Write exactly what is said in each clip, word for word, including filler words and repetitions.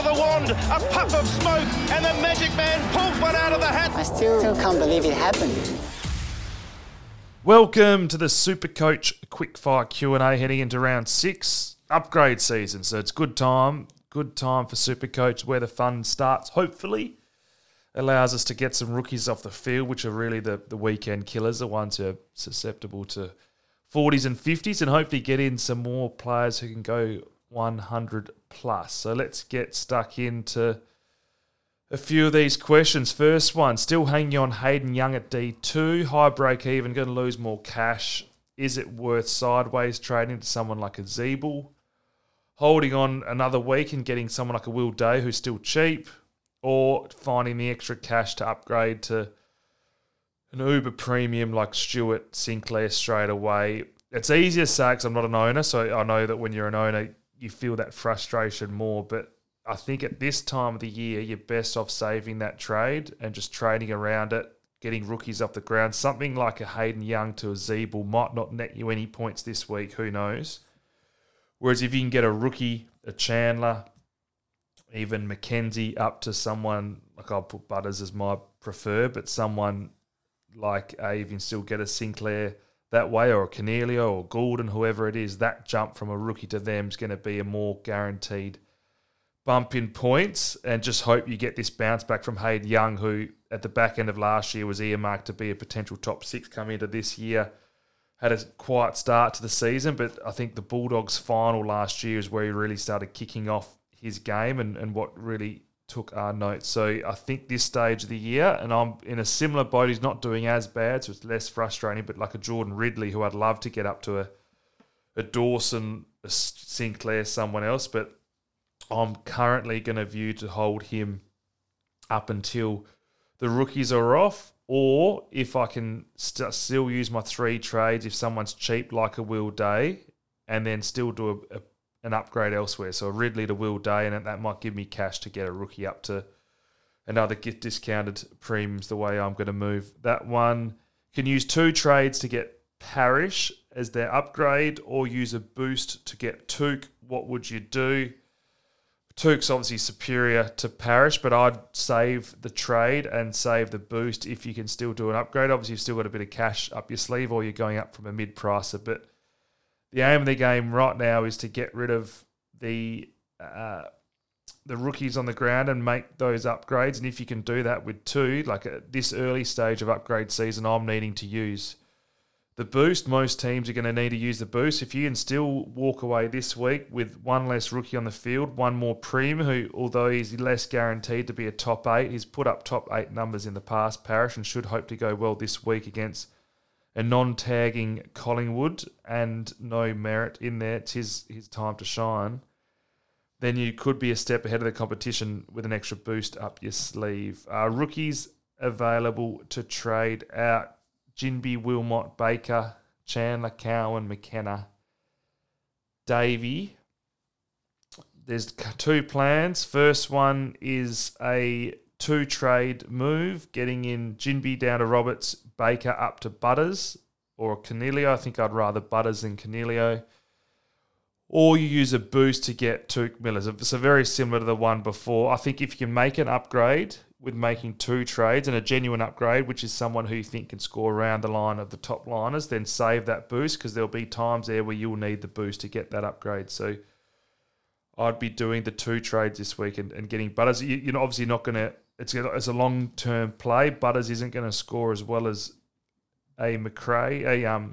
the wand, a puff of smoke, and the magic man pulls one out of the hat. I still, still can't believe it happened. Welcome to the Supercoach Quickfire Q and A heading into round six, upgrade season. So it's good time, good time for Supercoach where the fun starts, hopefully. Allows us to get some rookies off the field, which are really the, the weekend killers, the ones who are susceptible to forties and fifties, and hopefully get in some more players who can go one hundred plus. So let's get stuck into a few of these questions. First one, still hanging on Hayden Young at D two, high break even, going to lose more cash. Is it worth sideways trading to someone like a Zeeble? Holding on another week and getting someone like a Will Day who's still cheap? Or finding the extra cash to upgrade to an uber premium like Stuart Sinclair straight away? It's easier to say because I'm not an owner, so I know that when you're an owner, you feel that frustration more. But I think at this time of the year, you're best off saving that trade and just trading around it, getting rookies off the ground. Something like a Hayden Young to a Zeeble might not net you any points this week, who knows? Whereas if you can get a rookie, a Chandler, even Mackenzie up to someone, like I'll put Butters as my prefer, but someone like a, you can still get a Sinclair that way, or a Cornelio or Goulden, whoever it is, that jump from a rookie to them is going to be a more guaranteed bump in points, and just hope you get this bounce back from Hayden Young, who at the back end of last year was earmarked to be a potential top six coming into this year. Had a quiet start to the season, but I think the Bulldogs final last year is where he really started kicking off his game and, and what really took our notes. So I think this stage of the year, and I'm in a similar boat, he's not doing as bad, so it's less frustrating, but like a Jordan Ridley, who I'd love to get up to a, a Dawson, a Sinclair, someone else, but I'm currently going to view to hold him up until the rookies are off, or if I can st- still use my three trades, if someone's cheap like a Will Day, and then still do a, a an upgrade elsewhere. So a Ridley to Will Day, and that might give me cash to get a rookie up to another get discounted premiums the way I'm going to move. That one can use two trades to get Parrish as their upgrade, or use a boost to get Touk. What would you do? Touk's obviously superior to Parrish, but I'd save the trade and save the boost if you can still do an upgrade. Obviously, you've still got a bit of cash up your sleeve, or you're going up from a mid-pricer, but the aim of the game right now is to get rid of the uh, the rookies on the ground and make those upgrades. And if you can do that with two, like at this early stage of upgrade season, I'm needing to use the boost. Most teams are going to need to use the boost. If you can still walk away this week with one less rookie on the field, one more Prim, who, although he's less guaranteed to be a top eight, he's put up top eight numbers in the past, Parrish, and should hope to go well this week against a non-tagging Collingwood and no merit in there. It's his, his time to shine. Then you could be a step ahead of the competition with an extra boost up your sleeve. Uh, rookies available to trade out: Jinby, Wilmot, Baker, Chandler, Cowan, McKenna, Davey. There's two plans. First one is a two-trade move, getting in Jinby down to Roberts, Baker up to Butters, or Cornelio. I think I'd rather Butters than Cornelio. Or you use a boost to get Touk Miller. So very similar to the one before. I think if you can make an upgrade with making two trades, and a genuine upgrade, which is someone who you think can score around the line of the top liners, then save that boost, because there'll be times there where you'll need the boost to get that upgrade. So I'd be doing the two trades this week and, and getting Butters. You, you're obviously not going to... It's a, it's a long-term play. Butters isn't going to score as well as a McRae, a um,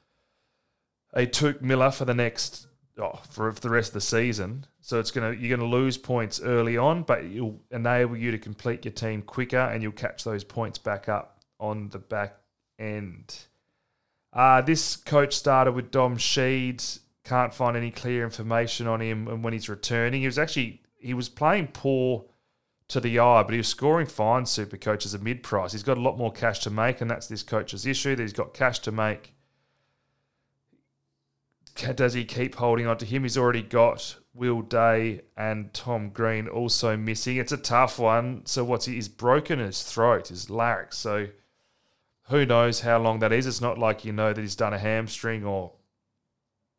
a Touk Miller for the next oh, for, for the rest of the season. So it's gonna you're going to lose points early on, but it'll enable you to complete your team quicker, and you'll catch those points back up on the back end. Uh, this coach started with Dom Sheed. Can't find any clear information on him and when he's returning. He was actually he was playing poor to the eye, but he was scoring fine, Supercoach, as a mid-price. He's got a lot more cash to make, and that's this coach's issue, that he's got cash to make. Does he keep holding on to him? He's already got Will Day and Tom Green also missing. It's a tough one. So what's he? He's broken his throat, his larynx. So who knows how long that is. It's not like you know that he's done a hamstring or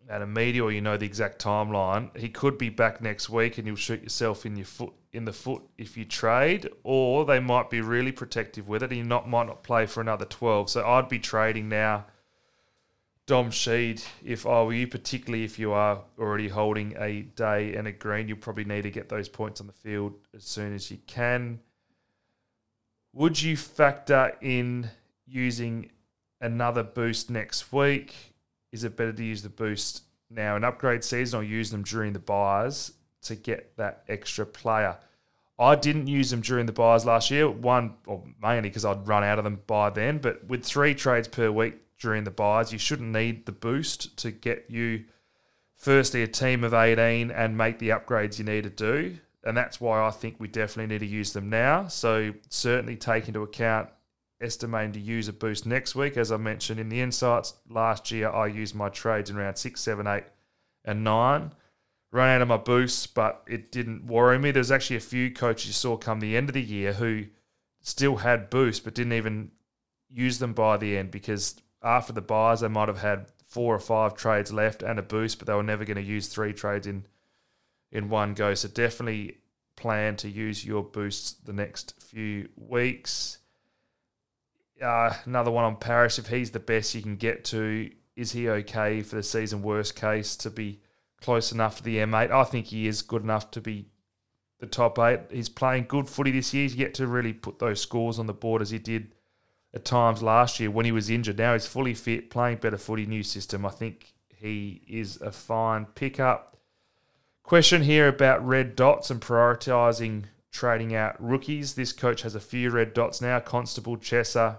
at a media, or you know the exact timeline, he could be back next week and you'll shoot yourself in your foot in the foot if you trade, or they might be really protective with it and you not might not play for another twelve. So I'd be trading now, Dom Sheed, if I were you, particularly if you are already holding a day and a green. You'll probably need to get those points on the field as soon as you can. Would you factor in using another boost next week? Is it better to use the boost now in upgrade season or use them during the buys to get that extra player? I didn't use them during the buys last year, one, or mainly because I'd run out of them by then, but with three trades per week during the buys, you shouldn't need the boost to get you, firstly, a team of eighteen and make the upgrades you need to do. And that's why I think we definitely need to use them now. So certainly take into account estimating to use a boost next week. As I mentioned in the insights, last year I used my trades in round six, seven, eight, and nine. Run out of my boosts, but it didn't worry me. There's actually a few coaches you saw come the end of the year who still had boosts but didn't even use them by the end, because after the buys they might have had four or five trades left and a boost, but they were never going to use three trades in in one go. So definitely plan to use your boosts the next few weeks. Uh, another one on Parrish. If he's the best you can get to, is he okay for the season, worst case, to be close enough to the M eight? I think he is good enough to be the top eight. He's playing good footy this year. He's yet to really put those scores on the board as he did at times last year when he was injured. Now he's fully fit, playing better footy, new system. I think he is a fine pickup. Question here about red dots and prioritising trading out rookies. This coach has a few red dots now, Constable, Chesser,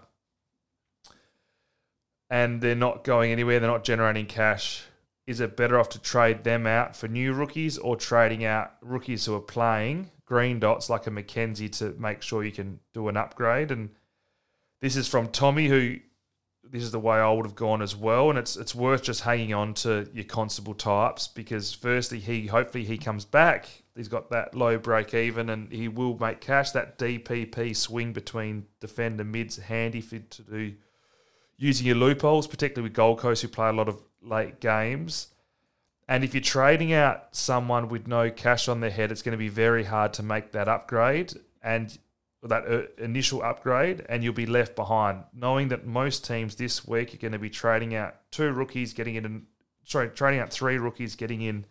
and they're not going anywhere. They're not generating cash. Is it better off to trade them out for new rookies or trading out rookies who are playing green dots like a McKenzie to make sure you can do an upgrade? And this is from Tommy, who this is the way I would have gone as well. And it's it's worth just hanging on to your Constable types because firstly, he hopefully he comes back. He's got that low break even and he will make cash. That D P P swing between defender mids handy for to do using your loopholes, particularly with Gold Coast who play a lot of late games. And if you're trading out someone with no cash on their head, it's going to be very hard to make that upgrade and that uh, initial upgrade, and you'll be left behind, knowing that most teams this week are going to be trading out two rookies, getting in, and, sorry, trading out three rookies, getting in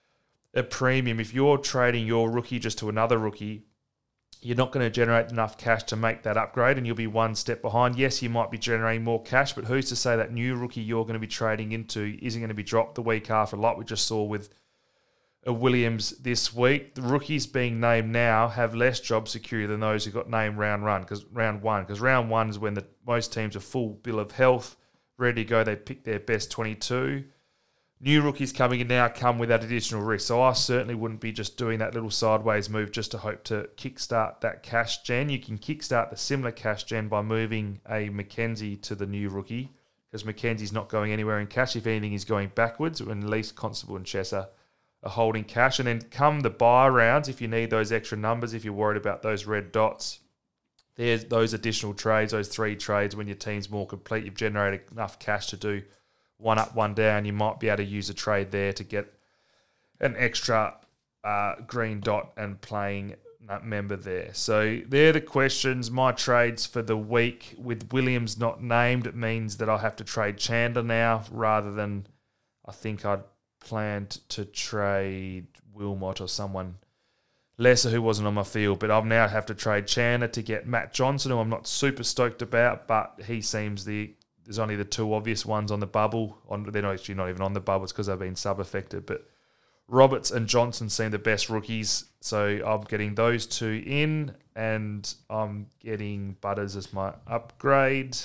a premium. If you're trading your rookie just to another rookie, you're not going to generate enough cash to make that upgrade and you'll be one step behind. Yes, you might be generating more cash, but who's to say that new rookie you're going to be trading into isn't going to be dropped the week after, like we just saw with a Williams this week. The rookies being named now have less job security than those who got named round run, because round one, because round one is when the most teams are full bill of health, ready to go. They pick their best twenty-two. New rookies coming in now come with that additional risk. So I certainly wouldn't be just doing that little sideways move just to hope to kickstart that cash gen. You can kickstart the similar cash gen by moving a McKenzie to the new rookie, because McKenzie's not going anywhere in cash. If anything, he's going backwards, when at least Constable and Chesser are holding cash. And then come the buy rounds, if you need those extra numbers, if you're worried about those red dots, there's those additional trades, those three trades when your team's more complete, you've generated enough cash to do one up, one down, you might be able to use a trade there to get an extra uh, green dot and playing member there. So they're the questions. My trades for the week. With Williams not named, it means that I'll have to trade Chandler now rather than I think I'd planned to trade Wilmot or someone lesser who wasn't on my field, but I'll now have to trade Chandler to get Matt Johnson, who I'm not super stoked about, but he seems the there's only the two obvious ones on the bubble. On they're not actually not even on the bubble, it's because they've been sub-affected, but Roberts and Johnson seem the best rookies, so I'm getting those two in, and I'm getting Butters as my upgrade.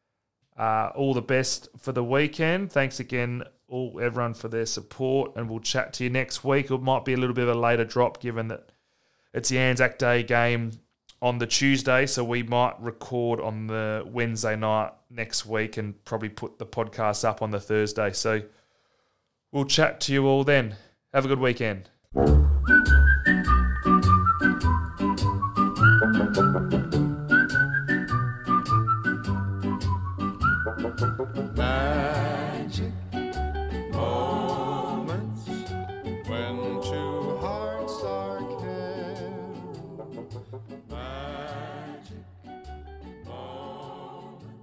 Uh, all the best for the weekend. Thanks again, all everyone, for their support, and we'll chat to you next week. It might be a little bit of a later drop given that it's the Anzac Day game on the Tuesday, so we might record on the Wednesday night next week and probably put the podcast up on the Thursday. So we'll chat to you all then. Have a good weekend. Magic. Oh.